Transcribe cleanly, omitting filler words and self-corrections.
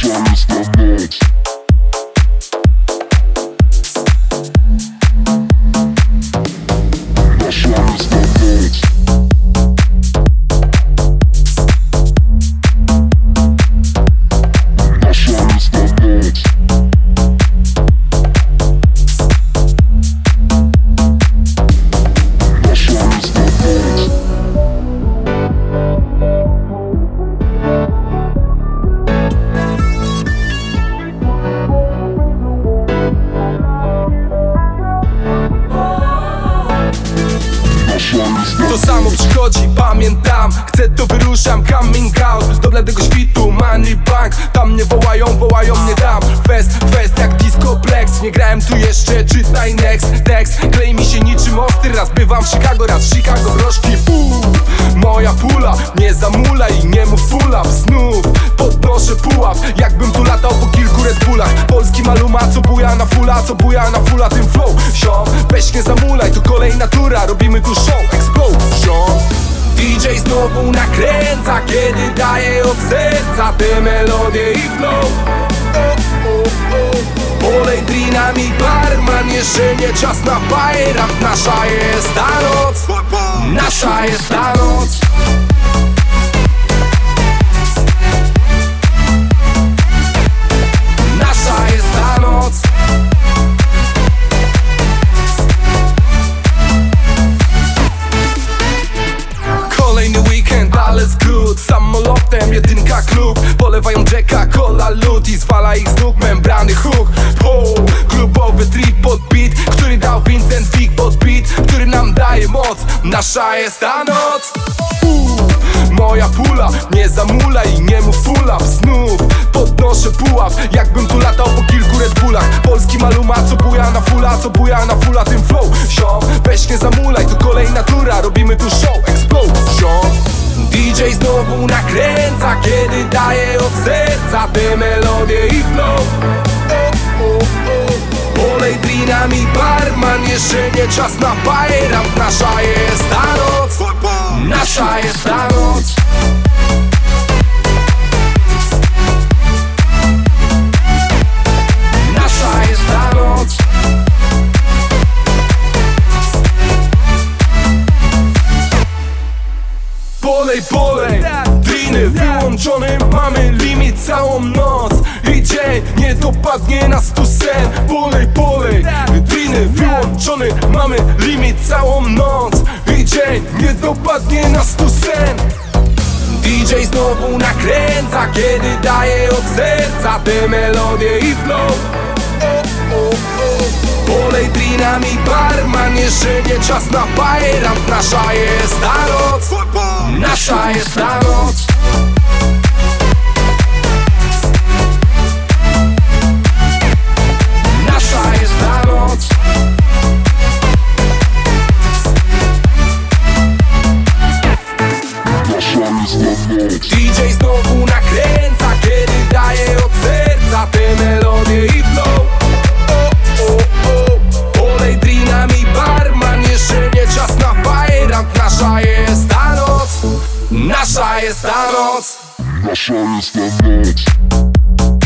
To samo przychodzi, pamiętam, chcę to wyruszam, coming out do bladego świtu, money bank. Tam mnie wołają, mnie tam. Fest jak disco plex. Nie grałem tu jeszcze, czytaj next tekst. Klei mi się niczym ostry, raz bywam w Chicago, raz w Chicago mrożki. Moja pula, nie zamulaj i nie mów full up. Znów podnoszę pułap, jakbym tu latał po kilku Red Bullach. Polski maluma, co buja na fula, tym flow. Ziom, weź nie zamulaj, to kolejna tura, robimy tu show, explosion. DJ znowu nakręca, kiedy daje od serca te melodie i flow. Polej drinami barman, jeszcze nie czas na bajram. Nasza jest ta noc, nasza jest ta noc. Nasza jest ta noc. Kolejny weekend, ale skrót. Samolotem, jedynka klub. Polewają Jacka, cola, lód i zwala ich z nóg membrany hook. Klubowy trip pod beat, który dał Vincent Big Bot Beat, który nam daje moc. Nasza jest ta noc. Moja pula, nie zamulaj i nie mów full up. Znów podnoszę pułap, jakbym tu latał po kilku Red Bullach. Polski maluma, co buja na fula, tym flow. Ziom, weź nie zamulaj, to kolejna tura, robimy tu show, explosion. DJ znowu nakręca, kiedy daje od serca te melodie i flow. Polej drinami barman, jeszcze nie czas na bajram. Nasza jest ta noc, nasza jest ta noc. Nasza jest ta noc. Polej, driny wyłączone, mamy limit całą noc i dzień, nie dopadnie nas tu sen. Polej, driny wyłączone, mamy limit całą noc i dzień, nie dopadnie nas tu sen. DJ znowu nakręca, kiedy daje od serca te melodie i flow. Polej drinami barman, jeszcze nie czas na bajram. Nasza jest ta noc, nasza jest ta noc. Nasza jest ta noc. DJ znowu nakręca, kiedy daje od serca te melodie i flow. Polej drinami barman, jeszcze nie czas na bajram. Nasza jest ta noc, nasza jest ta noc. Nasza jest ta noc.